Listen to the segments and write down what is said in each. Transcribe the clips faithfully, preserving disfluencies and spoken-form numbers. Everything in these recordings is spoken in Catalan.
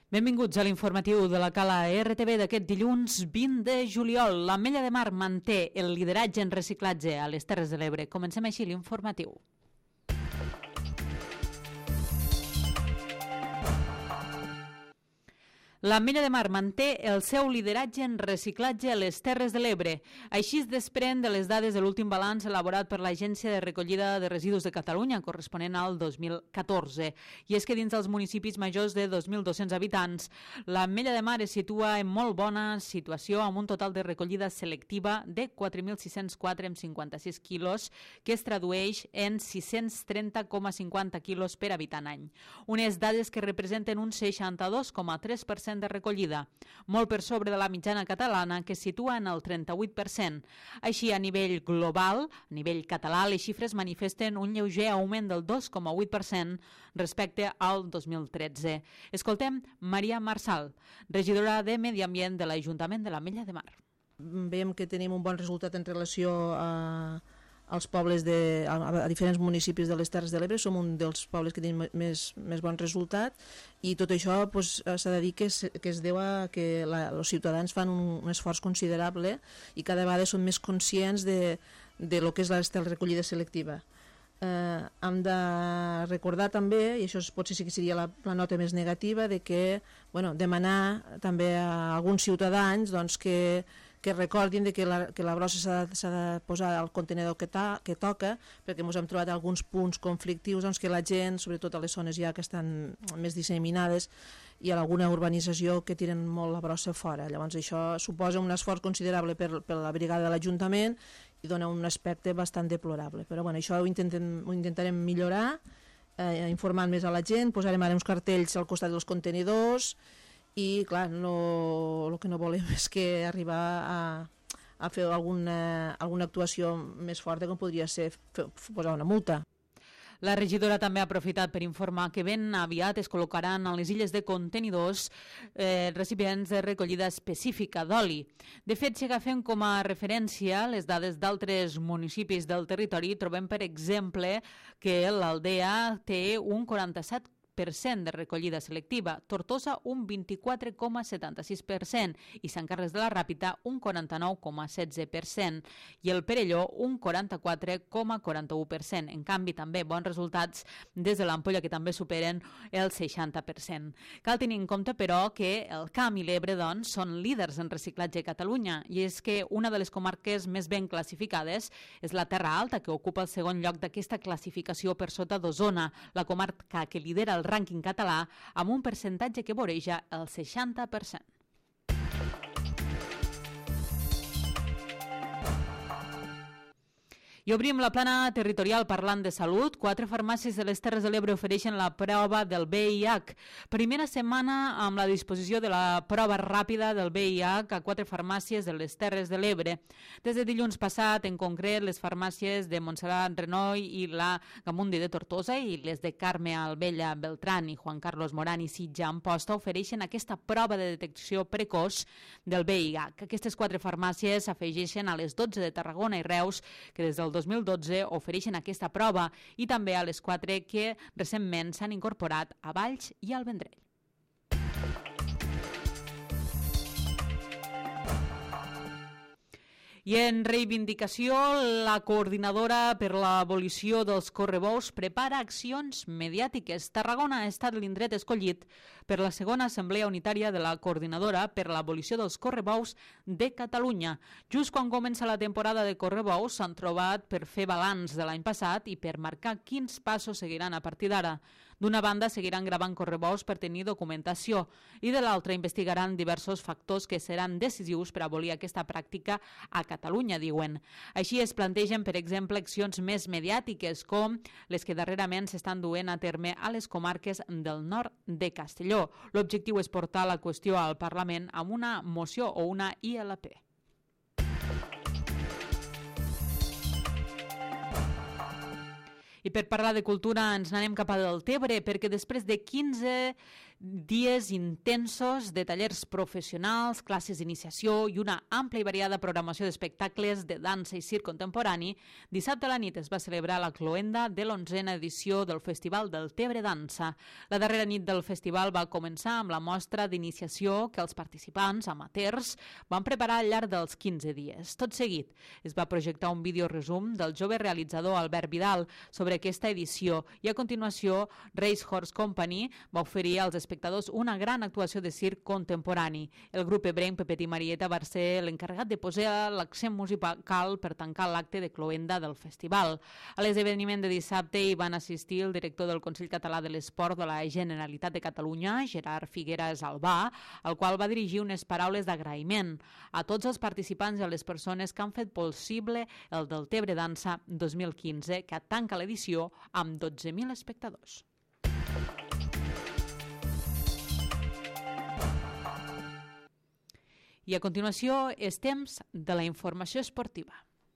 Benvinguts a l'informatiu de la Cala R T V d'aquest dilluns vint de juliol. L'Ametlla de Mar manté el lideratge en reciclatge a les Terres de l'Ebre. Comencem així l'informatiu. L'Ametlla de Mar manté el seu lideratge en reciclatge a les Terres de l'Ebre. Així es desprèn de les dades de l'últim balanç elaborat per l'Agència de Recollida de Residus de Catalunya, corresponent al dos mil catorze. I és que dins dels municipis majors de dos mil dos-cents habitants, l'Ametlla de Mar es situa en molt bona situació amb un total de recollida selectiva de quatre mil sis-cents quatre coma cinquanta-sis quilos, que es tradueix en sis-cents trenta coma cinquanta quilos per habitant any. Unes dades que representen un seixanta-dos coma tres per cent de recollida, molt per sobre de la mitjana catalana, que es situa en el trenta-vuit per cent. Així, a nivell global, a nivell català, les xifres manifesten un lleuger augment del dos coma vuit per cent respecte al dos mil tretze. Escoltem Maria Marsal, regidora de Medi Ambient de l'Ajuntament de l'Ametlla de Mar. Veiem que tenim un bon resultat en relació a als pobles de, a, a diferents municipis de les Terres de l'Ebre. Som un dels pobles que tenim més, més bon resultat, i tot això pues, s'ha de dir que es, que es deu a que la, els ciutadans fan un, un esforç considerable i cada vegada són més conscients de, de lo que és la, la recollida selectiva. Eh, hem de recordar també, i això potser sí que seria la, la nota més negativa, de que bueno, demanar també a alguns ciutadans doncs, que que recordin de que la, que la brossa s'ha de, de posar al contenedor que, ta, que toca, perquè ens hem trobat alguns punts conflictius doncs, que la gent, sobretot a les zones ja que estan més disseminades, i a alguna urbanització que tiren molt la brossa fora. Llavors això suposa un esforç considerable per, per la brigada de l'Ajuntament i dona un aspecte bastant deplorable. Però bueno, això ho, intentem, ho intentarem millorar, eh, informant més a la gent, posarem ara uns cartells al costat dels contenidors, i clar, no, el que no volem és que arribar a, a fer alguna, alguna actuació més forta, com podria ser fer, posar una multa. La regidora també ha aprofitat per informar que ben aviat es col·locaran a les illes de contenidors eh, recipients de recollida específica d'oli. De fet, si agafem com a referència les dades d'altres municipis del territori, trobem, per exemple, que l'Aldea té un quaranta-set per cent de recollida selectiva, Tortosa un vint-i-quatre coma setanta-sis per cent i Sant Carles de la Ràpita un quaranta-nou coma setze per cent i el Perelló un quaranta-quatre coma quaranta-u per cent. En canvi, també bons resultats des de l'Ampolla, que també superen el seixanta per cent. Cal tenir en compte, però, que el Camp i l'Ebre doncs, són líders en reciclatge a Catalunya, i és que una de les comarques més ben classificades és la Terra Alta, que ocupa el segon lloc d'aquesta classificació per sota d'Osona, la comarca que lidera el rànquing català amb un percentatge que voreja el seixanta per cent. I obrim la plana territorial parlant de salut. Quatre farmàcies de les Terres de l'Ebre ofereixen la prova del V I H. Primera setmana amb la disposició de la prova ràpida del V I H a quatre farmàcies de les Terres de l'Ebre. Des de dilluns passat, en concret, les farmàcies de Montserrat Renoi i la Gamundi de Tortosa i les de Carme Albella Beltrán i Juan Carlos Morán i Sitja Amposta ofereixen aquesta prova de detecció precoç del V I H. Aquestes quatre farmàcies s'afegeixen a les dotze de Tarragona i Reus, que des del dos mil dotze ofereixen aquesta prova, i també a les quatre que recentment s'han incorporat a Valls i al Vendrell. I en reivindicació, la coordinadora per l'abolició dels correbous prepara accions mediàtiques. Tarragona ha estat l'indret escollit per la segona assemblea unitària de la coordinadora per l'abolició dels correbous de Catalunya. Just quan comença la temporada de correbous s'han trobat per fer balanç de l'any passat i per marcar quins passos seguiran a partir d'ara. D'una banda, seguiran gravant correbous per tenir documentació i de l'altra investigaran diversos factors que seran decisius per abolir aquesta pràctica a Catalunya, diuen. Així es plantegen, per exemple, accions més mediàtiques com les que darrerament s'estan duent a terme a les comarques del nord de Castelló. L'objectiu és portar la qüestió al Parlament amb una moció o una I L P. I per parlar de cultura ens n'anem cap a Deltebre, perquè després de quinze dies intensos de tallers professionals, classes d'iniciació i una àmplia i variada programació d'espectacles de dansa i circ contemporani. Dissabte a la nit es va celebrar la cloenda de l'onzena edició del Festival del Tebre Dansa. La darrera nit del festival va començar amb la mostra d'iniciació que els participants, amateurs, van preparar al llarg dels quinze dies. Tot seguit es va projectar un vídeo resum del jove realitzador Albert Vidal sobre aquesta edició i a continuació Race Horse Company va oferir als espectadors una gran actuació de circ contemporani. El grup ebrenc Pepet i Marieta va ser l'encarregat de posar l'accent musical per tancar l'acte de cloenda del festival. A l'esdeveniment de dissabte hi van assistir el director del Consell Català de l'Esport de la Generalitat de Catalunya, Gerard Figueras Albà, al qual va dirigir unes paraules d'agraïment a tots els participants i a les persones que han fet possible el del Tebre Dansa dos mil quinze, que tanca l'edició amb dotze mil espectadors. I a continuació és temps de la informació esportiva.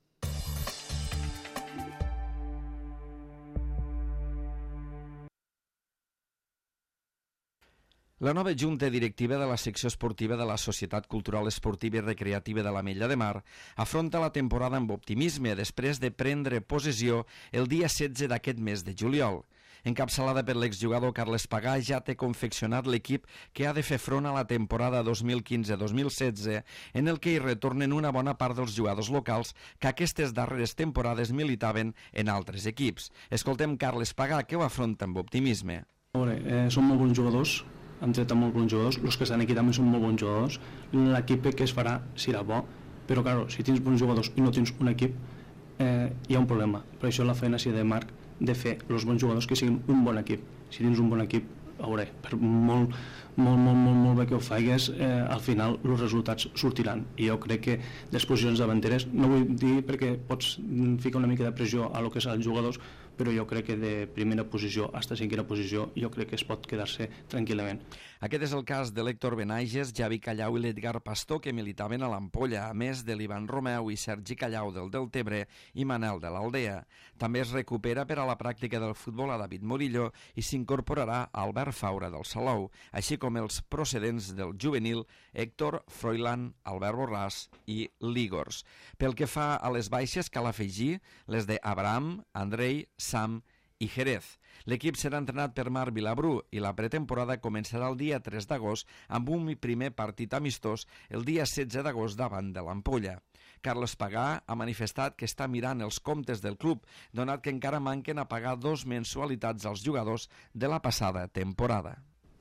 La nova junta directiva de la secció esportiva de la Societat Cultural Esportiva i Recreativa de l'Ametlla de Mar afronta la temporada amb optimisme després de prendre possessió el dia setze d'aquest mes de juliol. Encapçalada per l'exjugador Carles Pagà, ja té confeccionat l'equip que ha de fer front a la temporada dos mil quinze dos mil setze, en el que hi retornen una bona part dels jugadors locals que aquestes darreres temporades militaven en altres equips. Escoltem Carles Pagà, que ho afronta amb optimisme. A veure, eh, són molt bons jugadors, han tret molt bons jugadors, els que estan aquí també són molt bons jugadors, l'equip que es farà serà bo, però claro, si tens bons jugadors i no tens un equip, eh, hi ha un problema. Per això la feina s'ha de Marc de fer els bons jugadors que siguin un bon equip. Si tens un bon equip, a veure, per molt, molt, molt, molt, molt bé que ho faigues, eh, al final els resultats sortiran. I jo crec que les posicions davanteres, no vull dir perquè pots ficar una mica de pressió a lo que són els jugadors, però jo crec que de primera posició a cinquena posició jo crec que es pot quedar-se tranquil·lament. Aquest és el cas de l'Héctor Benaiges, Javi Callau i l'Edgar Pastor, que militaven a l'Ampolla, a més de l'Ivan Romeu i Sergi Callau del Deltebre i Manel de l'Aldea. També es recupera per a la pràctica del futbol a David Morillo i s'incorporarà Albert Faura del Salou, així com els procedents del juvenil Héctor Froilán, Albert Borràs i Lígors. Pel que fa a les baixes, cal afegir les de Abraham, Andrei, Sam i Jerez. L'equip serà entrenat per Marc Vilabrú i la pretemporada començarà el dia tres d'agost amb un primer partit amistós el dia setze d'agost davant de l'Ampolla. Carles Pagà ha manifestat que està mirant els comptes del club, donat que encara manquen a pagar dos mensualitats als jugadors de la passada temporada.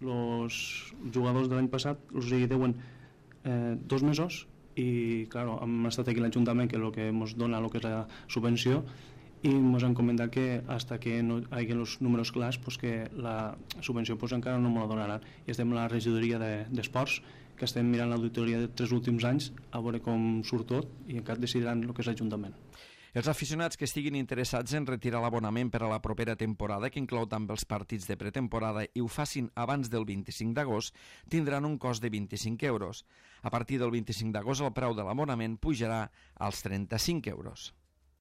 Els jugadors de l'any passat els hi deuen eh, dos mesos i, claro, hem estat aquí a l'Ajuntament, que és el que ens dona el que és la subvenció, i ens han comentat que fins que no hi hagi els números clars pues que la subvenció pues encara no me la donaran. I estem a la regidoria d'esports, que estem mirant l'auditoria de tres últims anys a veure com surt tot i encara decidiran el que és l'Ajuntament. Els aficionats que estiguin interessats en retirar l'abonament per a la propera temporada, que inclou també els partits de pretemporada, i ho facin abans del vint-i-cinc d'agost, tindran un cost de vint-i-cinc euros. A partir del vint-i-cinc d'agost el preu de l'abonament pujarà als trenta-cinc euros.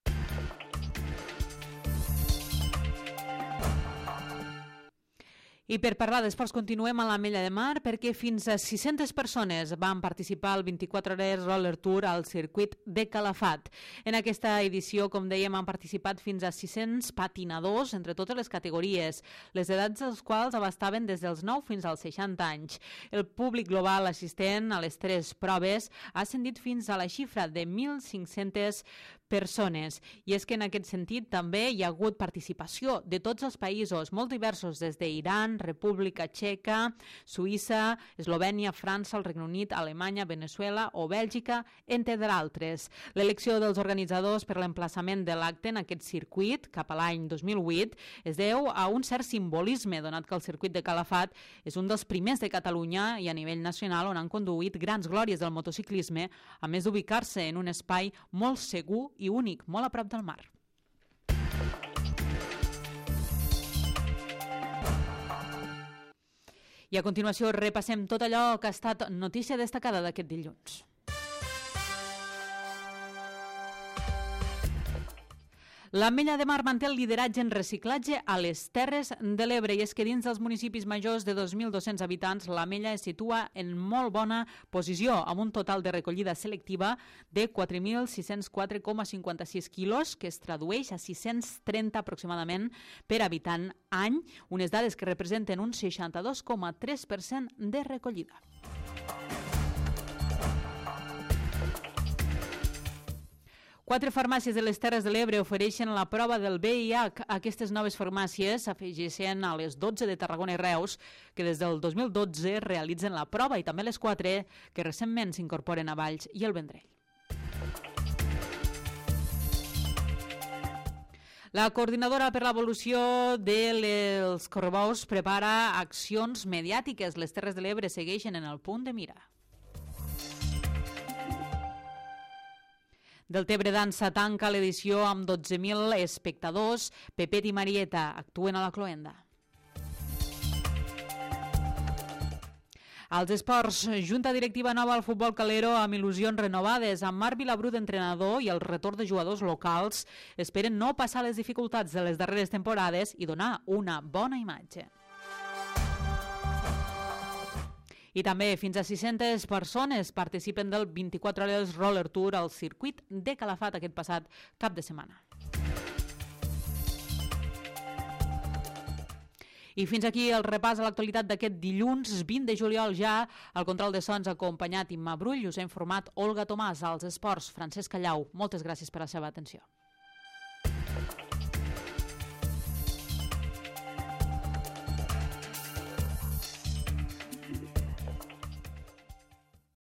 I per parlar d'esports continuem a l'Ametlla de Mar perquè fins a sis-centes persones van participar al vint-i-quatre hores Roller Tour al circuit de Calafat. En aquesta edició, com dèiem, han participat fins a sis-cents patinadors entre totes les categories, les edats dels quals abastaven des dels nou fins als seixanta anys. El públic global assistent a les tres proves ha ascendit fins a la xifra de mil cinc-centes persones. I és que en aquest sentit també hi ha hagut participació de tots els països, molt diversos, des d'Iran, República Txeca, Suïssa, Eslovènia, França, el Regne Unit, Alemanya, Venezuela o Bèlgica, entre d'altres. L'elecció dels organitzadors per l'emplaçament de l'acte en aquest circuit, cap a l'any dos mil vuit, es deu a un cert simbolisme, donat que el circuit de Calafat és un dels primers de Catalunya i a nivell nacional on han conduït grans glòries del motociclisme, a més d'ubicar-se en un espai molt segur i únic, molt a prop del mar. I a continuació repassem tot allò que ha estat notícia destacada d'aquest dilluns. L'Ametlla de Mar manté el lideratge en reciclatge a les Terres de l'Ebre i és que dins dels municipis majors de dos mil dos-cents habitants l'Ametlla es situa en molt bona posició amb un total de recollida selectiva de quatre mil sis-cents quatre coma cinquanta-sis quilos que es tradueix a sis-cents trenta aproximadament per habitant any, unes dades que representen un seixanta-dos coma tres per cent de recollida. Quatre farmàcies de les Terres de l'Ebre ofereixen la prova del V I H. Aquestes noves farmàcies s'afegeixen a les dotze de Tarragona i Reus, que des del dos mil dotze realitzen la prova, i també les quatre que recentment s'incorporen a Valls i el Vendrell. La Coordinadora per l'Evolució dels Correbous prepara accions mediàtiques. Les Terres de l'Ebre segueixen en el punt de mira. Del Tebre Dansa tanca l'edició amb dotze mil espectadors. Pepet i Marieta actuen a la cloenda. Als esports, junta directiva nova al futbol calero amb il·lusions renovades. Amb Marc Vilabrú d'entrenador i el retorn de jugadors locals esperen no passar les dificultats de les darreres temporades i donar una bona imatge. I també fins a sis-centes persones participen del vint-i-quatre hores Roller Tour al circuit de Calafat aquest passat cap de setmana. I fins aquí el repàs a l'actualitat d'aquest dilluns vint de juliol ja. Al control de sons acompanyat Imma Brull, us ha informat Olga Tomàs. Als esports, Francesc Callau. Moltes gràcies per la seva atenció.